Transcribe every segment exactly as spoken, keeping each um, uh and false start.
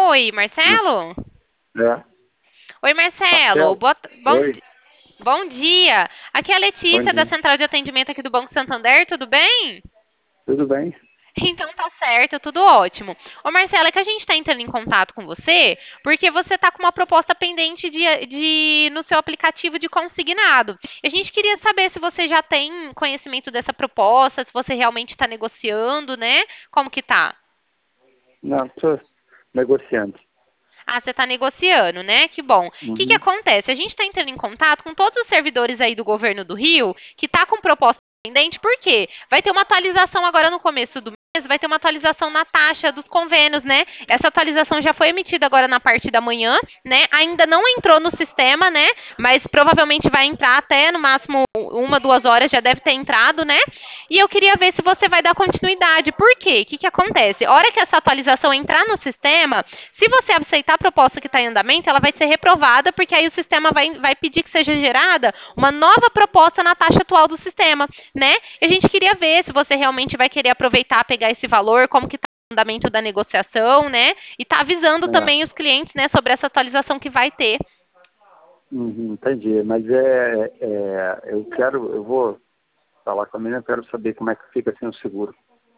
Oi, Marcelo? É. Oi, Marcelo. Marcelo? Boa t- bom, Oi, di- bom dia. Aqui é a bom Letícia da dia. Central de Atendimento aqui do Banco Santander, tudo bem? Tudo bem? Então tá certo, tudo ótimo. Ô, Marcelo, é que a gente está entrando em contato com você porque você está com uma proposta pendente de, de- no seu aplicativo de consignado. E a gente queria saber se você já tem conhecimento dessa proposta, se você realmente está negociando, né? Como que tá? Não, estou negociando. Ah, você está negociando, né? Que bom. O que que Uhum. acontece? A gente está entrando em contato com todos os servidores aí do governo do Rio que está com proposta pendente, por quê? Vai ter uma atualização agora no começo do mês, vai ter uma atualização na taxa dos convênios, né? Essa atualização já foi emitida agora na parte da manhã, né? Ainda não entrou no sistema, né? Mas provavelmente vai entrar até no máximo uma, duas horas, já deve ter entrado, né? E eu queria ver se você vai dar continuidade. Por quê? O que que acontece? A hora que essa atualização entrar no sistema, se você aceitar a proposta que está em andamento, ela vai ser reprovada, porque aí o sistema vai, vai pedir que seja gerada uma nova proposta na taxa atual do sistema, né? E a gente queria ver se você realmente vai querer aproveitar, pegar esse valor, como que está o andamento da negociação, né? E tá avisando É. também os clientes, né, sobre essa atualização que vai ter. Uhum, entendi. Mas é, é, eu quero, eu vou falar com a menina, eu quero saber como é que fica sem o seguro.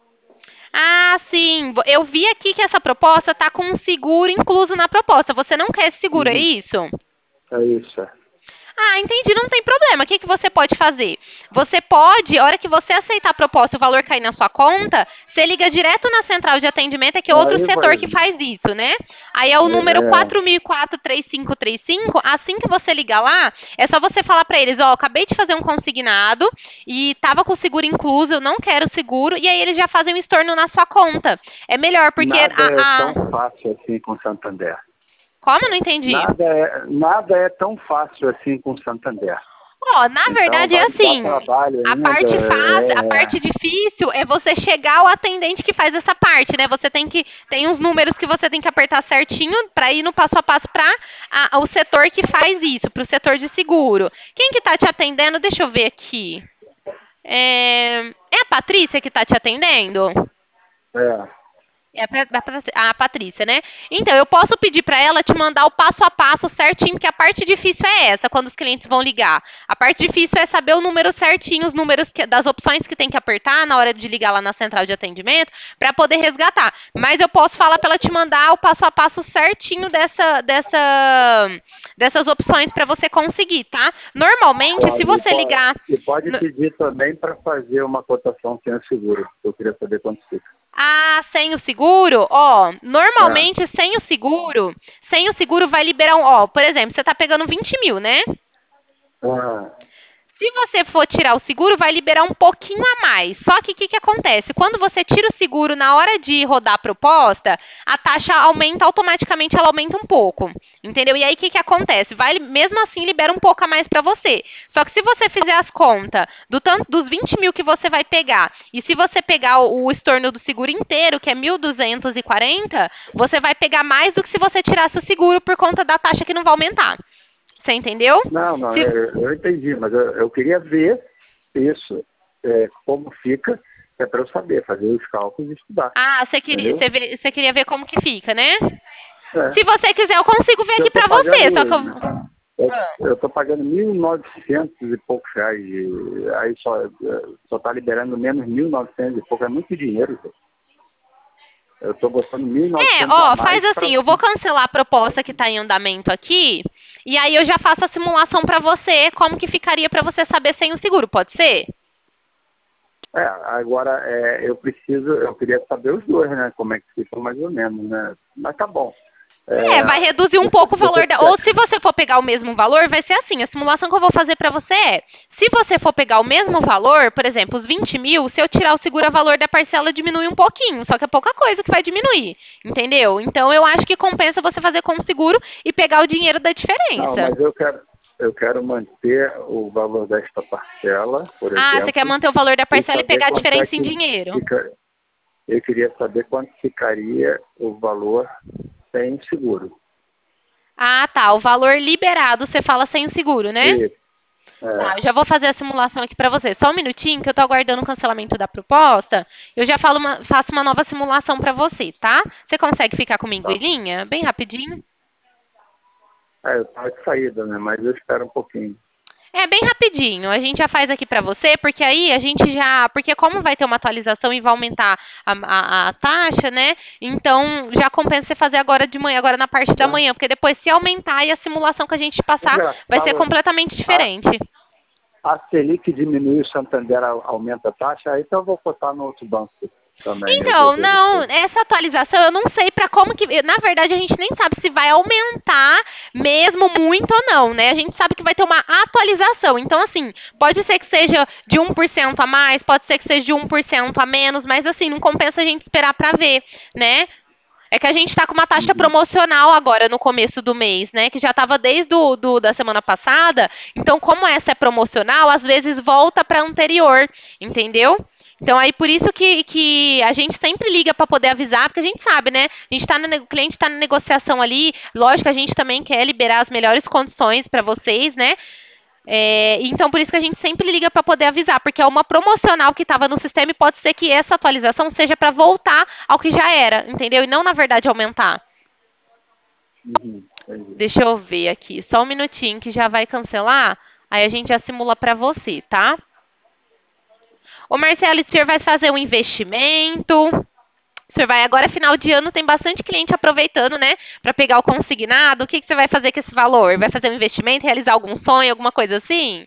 Ah, sim. Eu vi aqui que essa proposta está com um seguro incluso na proposta. Você não quer esse seguro, é Uhum. isso? É isso, é. Ah, entendi, não tem problema. O que que você pode fazer? Você pode, a hora que você aceitar a proposta e o valor cair na sua conta, você liga direto na central de atendimento, é que é outro Aí vai. setor que faz isso, né? Aí é o É, número é, quatro mil e quatro, três cinco três cinco. Assim que você ligar lá, é só você falar para eles, ó, acabei de fazer um consignado e tava com o seguro incluso, eu não quero seguro, e aí eles já fazem o estorno na sua conta. É melhor, porque nada é a, a... tão fácil assim com Santander. Como? Não entendi. Nada é, nada é tão fácil assim com Santander. Ó, na Então verdade é vai dar assim, trabalho a ainda. parte fácil, a É, parte difícil é você chegar ao atendente que faz essa parte, né? Você tem que tem uns números que você tem que apertar certinho para ir no passo a passo para o setor que faz isso, para o setor de seguro. Quem que tá te atendendo? Deixa eu ver aqui. É, é a Patrícia que tá te atendendo? é, é. É a, Pra- a Pra- a Patrícia, né? Então, eu posso pedir para ela te mandar o passo a passo certinho, porque a parte difícil é essa, quando os clientes vão ligar. A parte difícil é saber o número certinho, os números que- das opções que tem que apertar na hora de ligar lá na central de atendimento, para poder resgatar. Mas eu posso falar para ela te mandar o passo a passo certinho dessa, dessa, dessas opções para você conseguir, tá? Normalmente, se Pode, e você pode, ligar. e pode pedir também para fazer uma cotação sem o seguro. Eu queria saber quanto fica. Ah, sem o seguro? Ó, É. normalmente sem o seguro, sem o seguro vai liberar um, ó, por exemplo, você tá pegando vinte mil, né? Ah, Se você for tirar o seguro, vai liberar um pouquinho a mais. Só que o que, que acontece? Quando você tira o seguro na hora de rodar a proposta, a taxa aumenta automaticamente, ela aumenta um pouco. Entendeu? E aí o que, que acontece? Vai, mesmo assim, libera um pouco a mais para você. Só que se você fizer as contas do tanto, dos vinte mil que você vai pegar, e se você pegar o, o estorno do seguro inteiro, que é mil duzentos e quarenta, você vai pegar mais do que se você tirasse o seguro por conta da taxa que não vai aumentar. Você entendeu? não, não, Se, eu, eu entendi, mas eu, eu queria ver isso, é, como fica, é para eu saber, fazer os cálculos e estudar, Ah, você queria, entendeu? você, vê- você queria ver como que fica, né? É, Se você quiser, eu consigo ver eu aqui estou pra você, só que eu... pagando, eu estou pagando mil e novecentos e poucos reais, e aí só só está liberando menos mil e novecentos e pouco, é muito dinheiro, gente. Eu estou botando mil e É, novecentos a ó, mais faz assim, para. eu vou cancelar a proposta que tá em andamento aqui, e aí eu já faço a simulação pra você, como que ficaria pra você saber sem o seguro, pode ser? É, agora é, eu preciso, eu queria saber os dois, né? Como é que ficam mais ou menos, né? Mas tá bom. É, vai É, reduzir um você, pouco o você valor da. Ou quer, se você for pegar o mesmo valor, vai ser assim. A simulação que eu vou fazer para você é: se você for pegar o mesmo valor, por exemplo, os vinte mil, se eu tirar o seguro, a valor da parcela diminui um pouquinho. Só que é pouca coisa que vai diminuir. Entendeu? Então eu acho que compensa você fazer com o seguro e pegar o dinheiro da não, diferença. mas eu quero, eu quero manter o valor desta parcela, por Ah, você quer exemplo, manter o valor da e parcela e saber pegar a quanto é diferença em que dinheiro. fica. Eu queria saber quanto ficaria o valor sem seguro. Ah, tá. O valor liberado você fala sem o seguro, né? Isso, É, Tá, eu já vou fazer a simulação aqui para você. Só um minutinho que eu tô aguardando o cancelamento da proposta. Eu já falo uma- faço uma nova simulação para você, tá? Você consegue ficar comigo em tá. linha? Bem rapidinho. É, eu tava de saída, né? Mas eu espero um pouquinho. É bem rapidinho. A gente já faz aqui para você, porque aí a gente já, porque como vai ter uma atualização e vai aumentar a, a- a taxa, né? Então já compensa você fazer agora de manhã, agora na parte da Tá? manhã, porque depois se aumentar e a simulação que a gente passar vai ser Engraçado, completamente a, diferente. a Selic diminui, o Santander a- aumenta a taxa, aí então eu vou botar no outro banco também, Então, resolver não, depois. essa atualização eu não sei para como que. Na verdade, a gente nem sabe se vai aumentar mesmo muito ou não, né? A gente sabe que vai ter uma atualização. Então, assim, pode ser que seja de um por cento a mais, pode ser que seja de um por cento a menos, mas assim, não compensa a gente esperar para ver, né? É que a gente está com uma taxa Uhum. promocional agora no começo do mês, né? Que já estava desde o do, da semana passada. Então, como essa é promocional, às vezes volta para anterior, entendeu? Então, aí por isso que, que a gente sempre liga para poder avisar, porque a gente sabe, né? A gente tá na, o cliente está na negociação ali. Lógico, a gente também quer liberar as melhores condições para vocês, né? É, então, por isso que a gente sempre liga para poder avisar, porque é uma promocional que estava no sistema e pode ser que essa atualização seja para voltar ao que já era, entendeu? E não, na verdade, aumentar. Uhum. Entendi. Deixa eu ver aqui, só um minutinho que já vai cancelar, aí a gente já simula para você, tá? Ô Marcelo, o senhor vai fazer um investimento? O senhor vai agora, final de ano, tem bastante cliente aproveitando, né, para pegar o consignado. O que, que você vai fazer com esse valor? Vai fazer um investimento, realizar algum sonho, alguma coisa assim?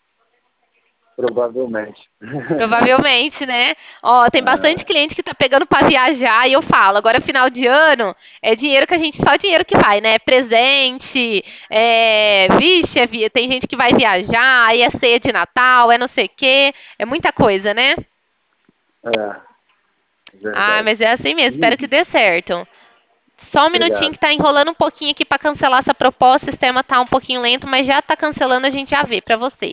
Provavelmente. Provavelmente, né? Ó, tem bastante É, cliente que tá pegando para viajar e eu falo, agora final de ano é dinheiro que a gente, só dinheiro que vai, né? Presente, é, vixe, é vi- tem gente que vai viajar, aí é ceia de Natal, é não sei o quê, é muita coisa, né? é, Ah, verdade. mas é assim mesmo, espero que Uhum. dê certo. Só um minutinho Obrigado. que tá enrolando um pouquinho aqui para cancelar essa proposta, o sistema tá um pouquinho lento, mas já tá cancelando, a gente já vê para você.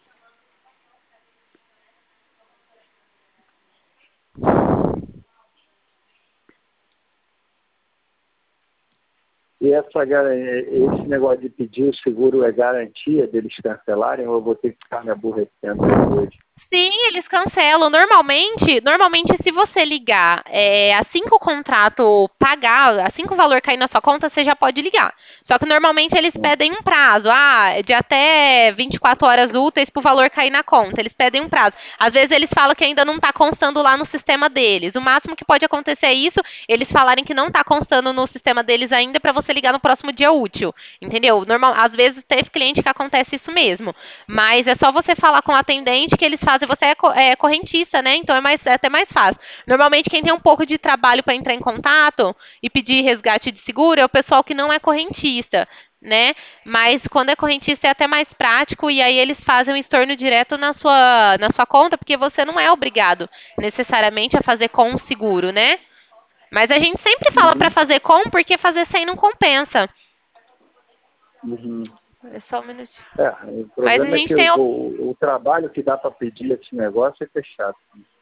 E essa, garan- esse negócio de pedir o seguro é garantia deles cancelarem ou eu vou ter que ficar me aborrecendo depois? Sim, eles cancelam. Normalmente, normalmente se você ligar é, assim que o contrato pagar, assim que o valor cair na sua conta, você já pode ligar. Só que normalmente eles Hum. pedem um prazo, ah, de até vinte e quatro horas úteis para o valor cair na conta. Eles pedem um prazo. Às vezes eles falam que ainda não está constando lá no sistema deles. O máximo que pode acontecer é isso, eles falarem que não está constando no sistema deles ainda para você ligar no próximo dia útil. Entendeu? Normal, às vezes teve cliente que acontece isso mesmo. Mas é só você falar com o atendente que eles fazem. Você é, co- é correntista, né? Então é, mais, é até mais fácil. Normalmente, quem tem um pouco de trabalho para entrar em contato e pedir resgate de seguro é o pessoal que não é correntista, né? Mas quando é correntista é até mais prático e aí eles fazem um estorno direto na sua, na sua conta, porque você não é obrigado necessariamente a fazer com o seguro, né? Mas a gente sempre fala para Uhum. fazer com, porque fazer sem não compensa. Uhum. É só um minutinho. É, o Mas a problema é gente que o, tem o, o trabalho que dá para pedir esse negócio é que é chato.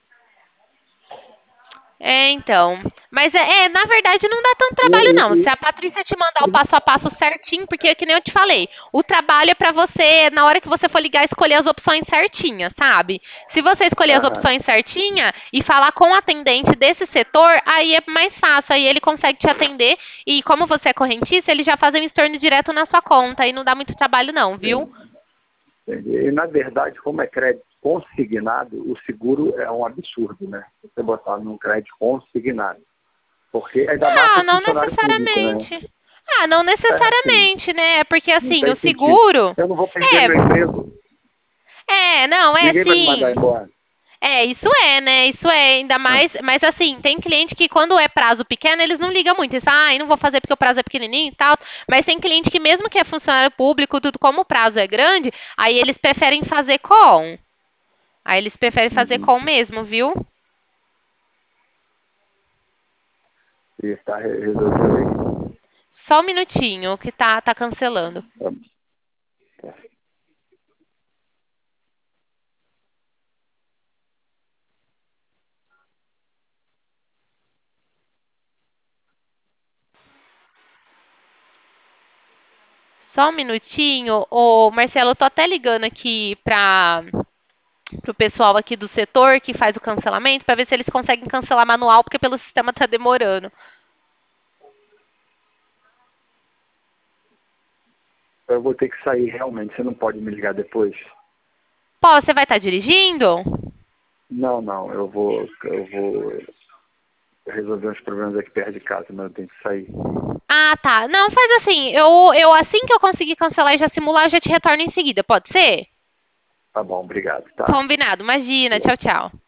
É, então. Mas é, é, na verdade não dá tanto E, trabalho não. Se e, a Patrícia te mandar o e, passo a passo certinho, porque que nem eu te falei, o trabalho é pra você, na hora que você for ligar, escolher as opções certinhas, sabe? Se você escolher as aham, opções certinhas e falar com o atendente desse setor, aí é mais fácil, aí ele consegue te atender e como você é correntista, ele já faz um estorno direto na sua conta e não dá muito trabalho não, viu? sim, entendi. E, na verdade, como é crédito consignado, o seguro é um absurdo, né? Você botar num crédito consignado. Porque ainda mais Ah, para não funcionário público, né? necessariamente. Ah, não É assim, necessariamente, né? Porque não assim, tem o sentido. seguro Eu não vou perder meu é, emprego, é, não, é ninguém vai me mandar assim. embora. É, isso é, né? Isso é, ainda Ah, mais. Mas assim, tem cliente que quando é prazo pequeno, eles não ligam muito. Eles falam, ah, não vou fazer porque o prazo é pequenininho e tal. Mas tem cliente que, mesmo que é funcionário público, tudo como o prazo é grande, aí eles preferem fazer com. Aí eles preferem fazer uhum. com mesmo, viu? E tá, resolveu aí? Só um minutinho que tá, tá cancelando. Tá. Só um minutinho. Ô, Marcelo, eu tô até ligando aqui para o pessoal aqui do setor que faz o cancelamento para ver se eles conseguem cancelar manual, porque pelo sistema tá demorando. Eu vou ter que sair realmente, você não pode me ligar depois? Pô, você vai estar dirigindo? Não, não, eu vou, eu vou resolver uns problemas aqui perto de casa, mas eu tenho que sair. Ah, tá. Não, faz assim. Eu, eu assim que eu conseguir cancelar e já simular, eu já te retorno em seguida. Pode ser? Tá bom, obrigado, tá? Combinado. Imagina. Tchau, tchau.